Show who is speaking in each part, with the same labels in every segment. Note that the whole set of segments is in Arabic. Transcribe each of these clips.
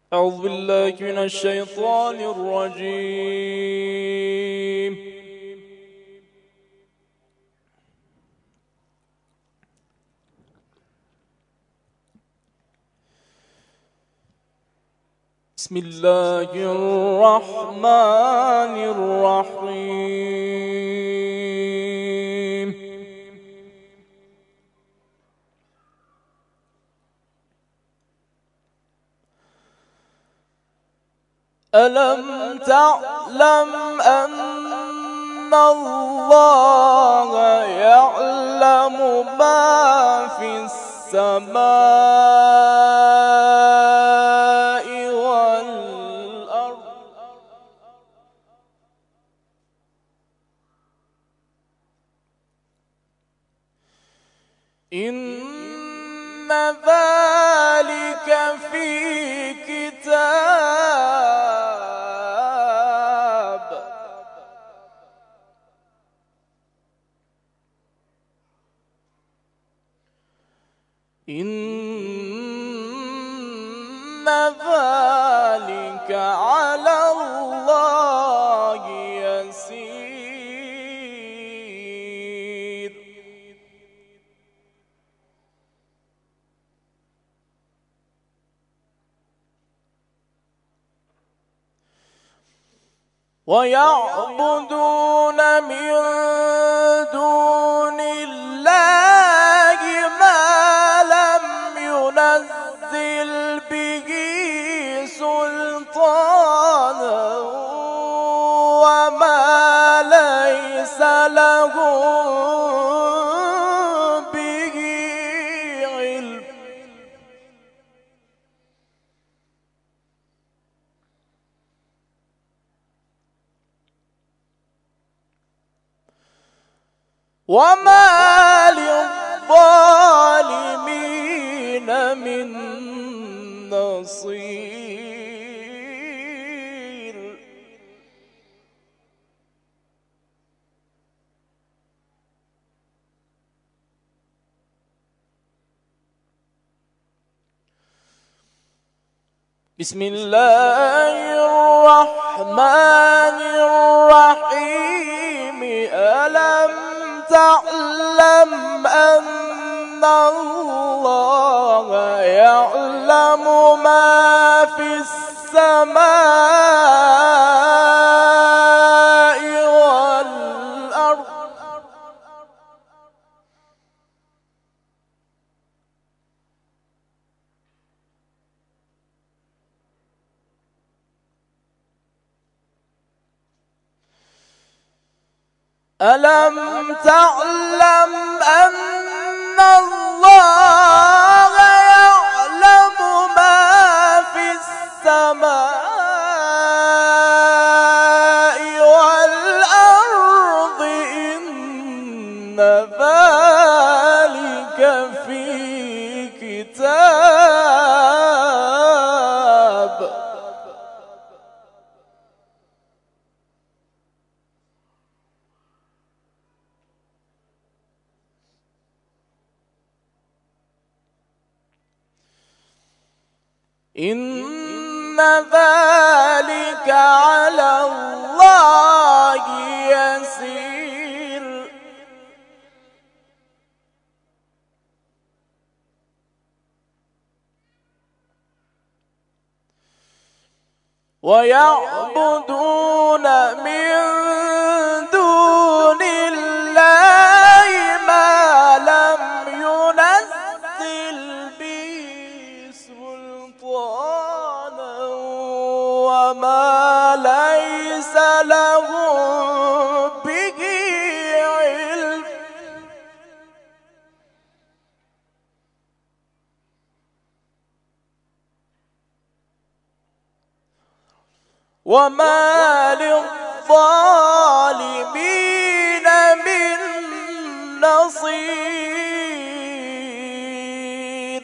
Speaker 1: أعوذ بالله من الشيطان الرجيم. بسم الله الرحمن الرحيم. ألم تعلم أن الله يعلم ما في السماء والأرض إن ذلك في كتاب إن ذلك على الله يسير. ويعبدون من دون الله ما لم ينزل به سلطانا وما ليس لهم به علم. وما للظالمين من نصير. بسم الله الرحمن الرحيم. ألم تعلم أن الله يعلم ما في السماء والأرض ألم تعلم أن الله يعلم ما في السماء والأرض إن ذلك في كتاب إن ذلك على الله يسير. ويعبدون من دون الله ما لم ينزل به سلطانا وما ليس لهم به علم. وما للظالمين من نصير.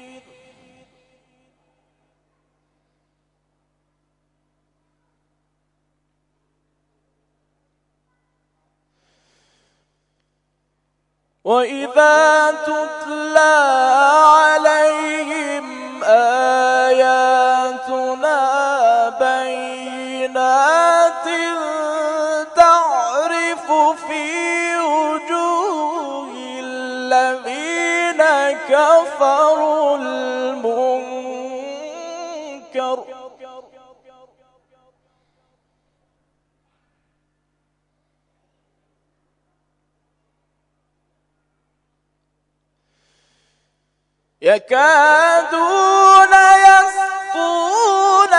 Speaker 1: وإذا تتلى عليهم آياتنا ينكر المنكر يكادون يسطون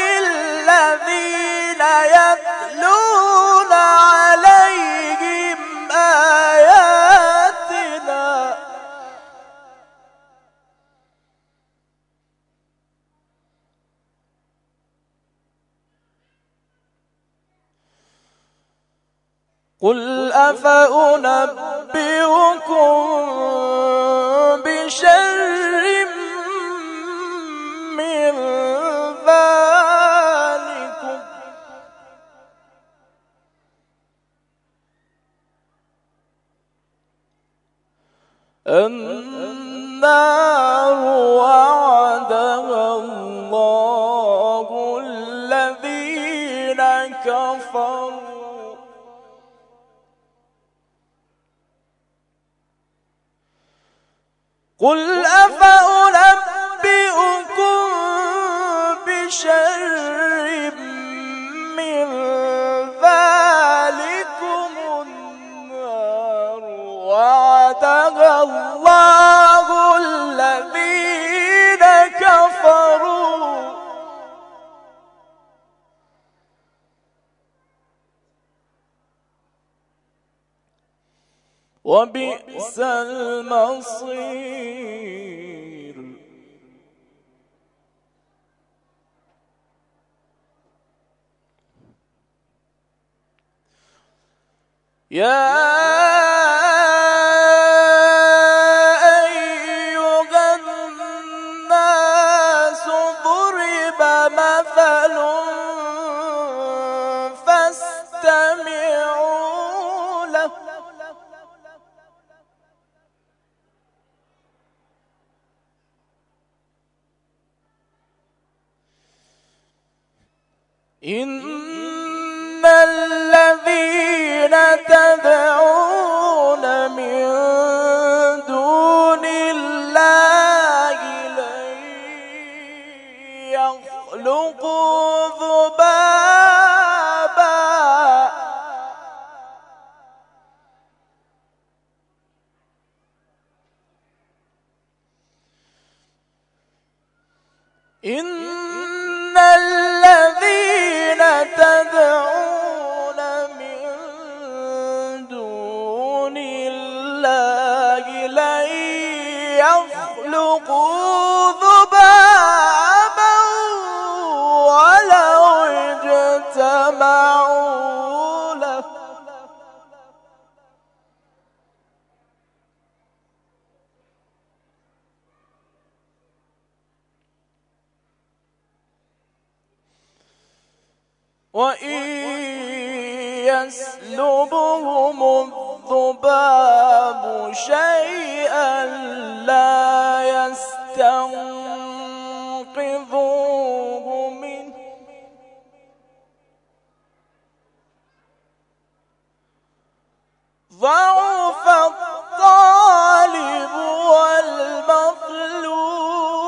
Speaker 1: بالذين يتلون عليهم آياتنا قل أفأنبئكم بشر من ذلكم النار وعدها الله الذين كفروا قل أفأنبئكم بشر من ذلكم النار وعدها الله الذين كفروا وبئس المصير يا أيها الناس ضرب مثل فاستمعوا له إن الذين تدعون من دون الله لن يخلقوا ذبابا إن الذين تدعون من دون الله لن يخلقوا ذبابا ولو اجتمعوا له وإن يسلبهم الذباب شيئا لا يستنقذوه منه ضعف الطالب والمطلوب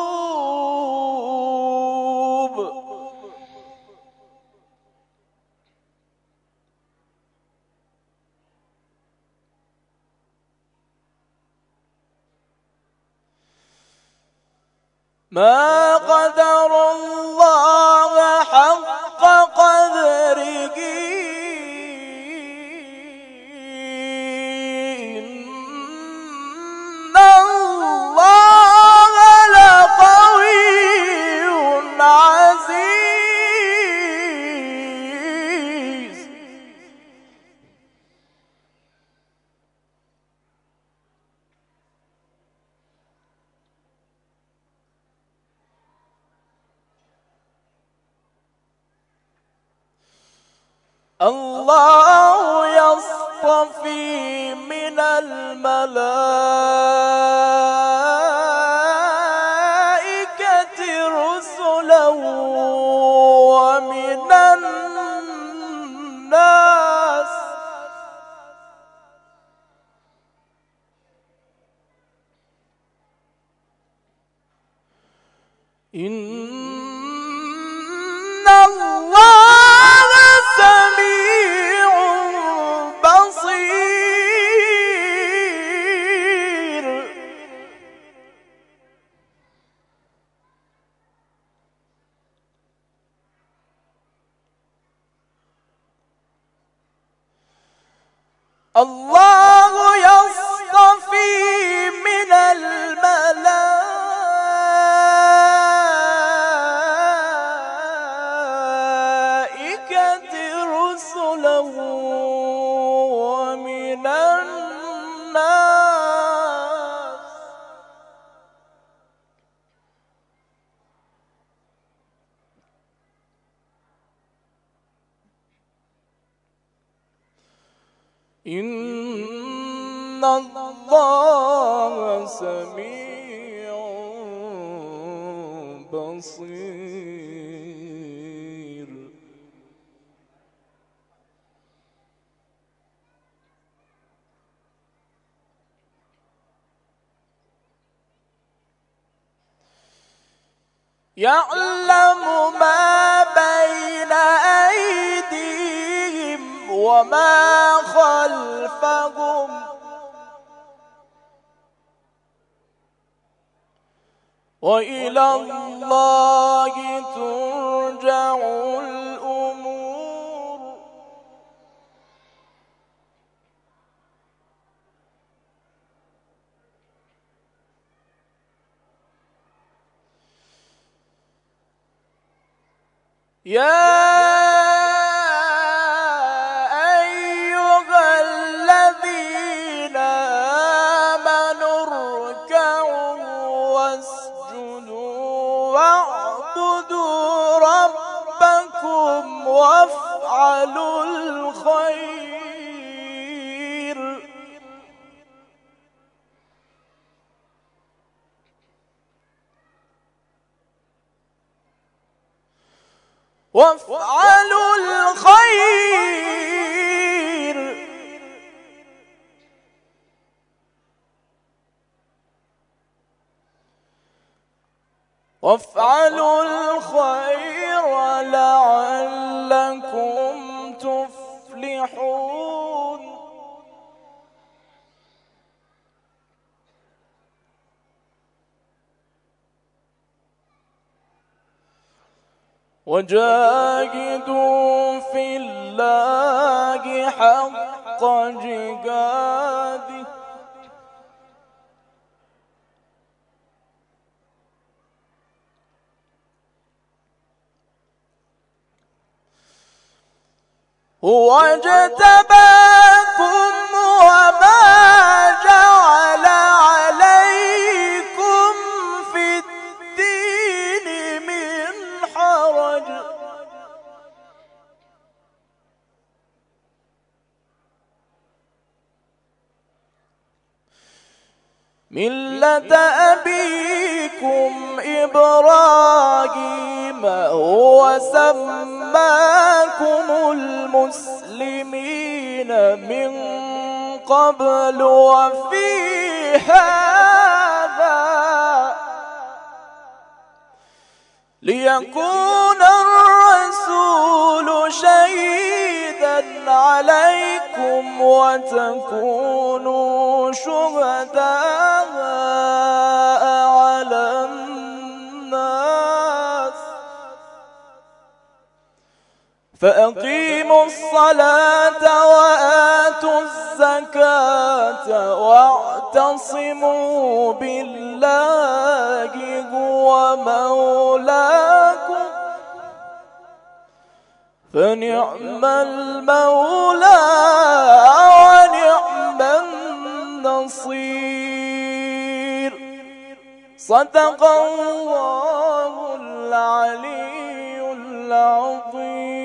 Speaker 1: ما قدر الله حق قدره إن الله لقوي عزيز الله يصطفي من الملائكة رسلا ومن الناس إن الله سميع بصير. الله يصطفي من الملائكة رسلا ومن الناس. إن الله سميع بصير. يعلم ما بين أيديهم وما خلفهم وإلى الله ترجع الأمور. يا أيها الذين آمنوا اركعوا واسجدوا واعبدوا ربكم وافعلوا الخير وافعلوا الخير وافعلوا الخير لعلكم تفلحون. وجاهدوا في الله حق جهاده هو اجتباكم وما جعل عليكم في الدين من حرج ملة أبيكم إبراهيم هو سماكم المسلمين من قبل وفي هذا ليكون الرسول شهيدا عليكم وتكونوا شهداء على الناس فأقيموا الصلاة وآتوا الزكاة واعتصموا بالله هو مولاكم فنعم المولى ونعم النصير. صدق الله العلي العظيم.